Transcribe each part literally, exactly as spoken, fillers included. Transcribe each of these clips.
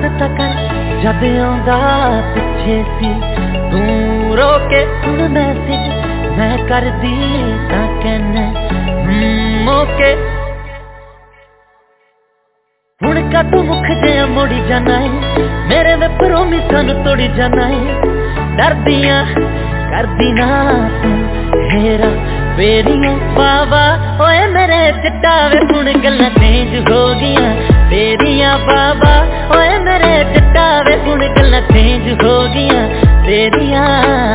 ता कर जद आंदा पिछे सी तू रोके सुन मैसेज मैं कर दी तां कहना हम्म ओके हुण का तू मुख जे मोड़ी जाना है मेरे में प्रोमिसां नूं तोड़ी जाना है डरदियां करदी ना तू हेरा बेरियां बाबा ओए मेरे चिट्टावे हुण गल्लां चेंज हो गईयां तेरियां बाबा ओए मेरे चिट्टावे हुण गल्लां चेंज हो गईयां तेरियां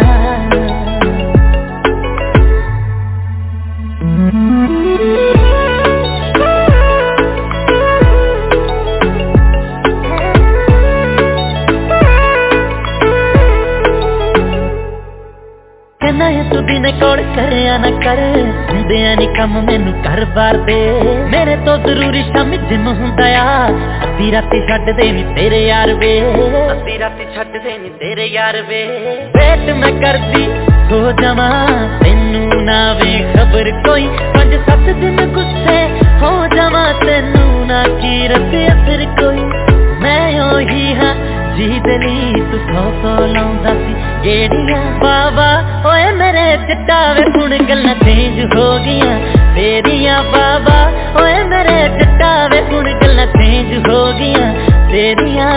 तू दिन कोल करे ना कर हुंदियां नी कम मैनू कर बार दे मेरे तो जरूरी शामी जिम हुंदा आ अद्धी राती छड्ड दे नी तेरे यार वे अद्धी राती छड्ड दे नी तेरे यार वे वेट मैं करदी सो जावां तैनू ना वे खबर कोई पंज सत्त दिन गुस्से हो जावां तैनू ना की रते असर कोई मैं ओही हां जी दली तू सौ सौ लाउंदा सी गेड़ियां बाबा ओए मेरे चिट्टावे हुण गल्लां चेंज हो गईयां तेरियां बाबा ओए मेरे चिट्टावे हुण गल्लां चेंज हो गईयां तेरियां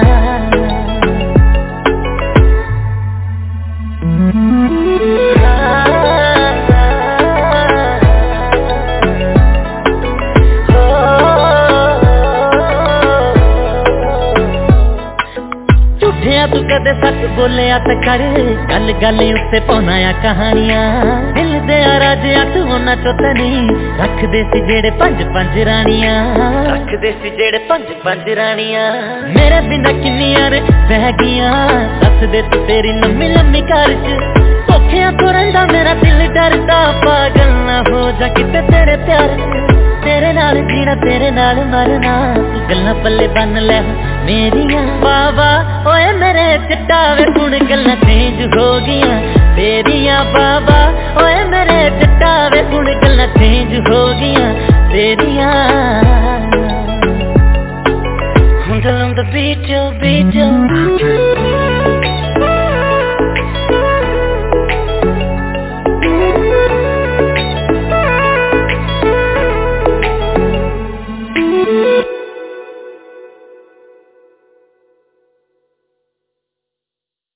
तू कदे सच बोलिया तो कर गल गल उत्ते पाउना आ कहानियां दिल दे राजिया तू उन्हां चों तां नहीं रखदे सी जेड़े पंज पंज रानियां रखदे सी जेड़े पंज पंज रानियां मेरे बिना किन्नियां ने बह गईयां दस दे तू तेरी लम्मी लम्मी कार च धोखियां तो रहिंदा मेरा दिल डरदा पागल ना हो जा किते तेरे प्यार च तेरे नाल जीना तेरे नाल मरना तू गल्लां पल्ले बन लै मेरियां बाबा ओए मेरे चिट्टावे हुण गल्लां चेंज हो गईयां तेरियां बाबा ओए